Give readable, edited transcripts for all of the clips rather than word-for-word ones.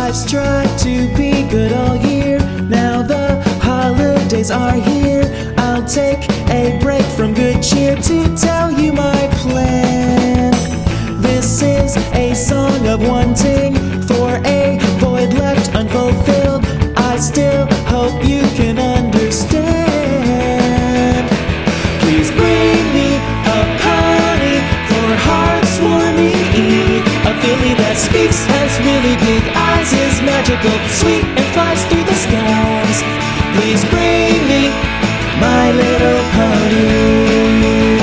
Life's tried to be good all year. Now the holidays are here. I'll take a break from good cheer to tell you my plan. This is a song of wanting for a void left unfulfilled. I still hope you can understand. Please bring me a pony for heart's warming eve. A filly that speaks, has really big eyes, is magical, sweet, and flies through the skies. Please bring me my little pony.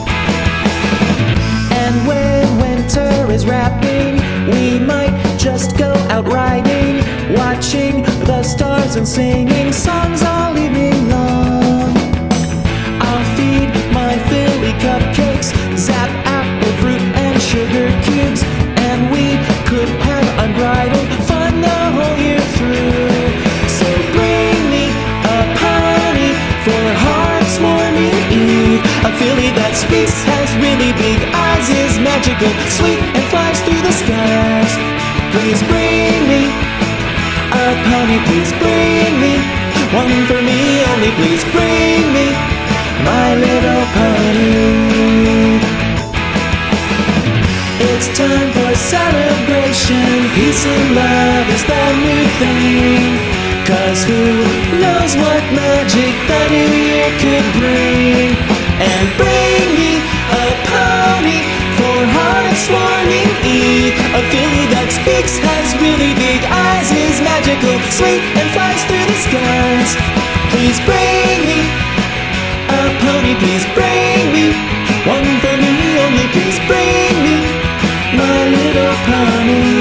And when winter is wrapping, we might just go out riding, watching the stars and singing songs all evening long. I'll feed my filly cupcakes, zap apple fruit and sugar cubes, and we could have unbridled fun the whole year through. So bring me a pony for heart's morning eve. A filly that speaks, has really big eyes, is magical, sweet, and flies through the skies. Please bring me a pony, please bring me one for me only. Please bring me my little pony. It's time for celebration. Peace and love is the new thing. 'Cause who knows what magic the new year could bring. And bring me a pony for heart's warming eve. A filly that speaks, has really big eyes, is magical, sweet, and flies through the skies. Please bring me a pony, please bring me one for me only. Please bring me my little pony.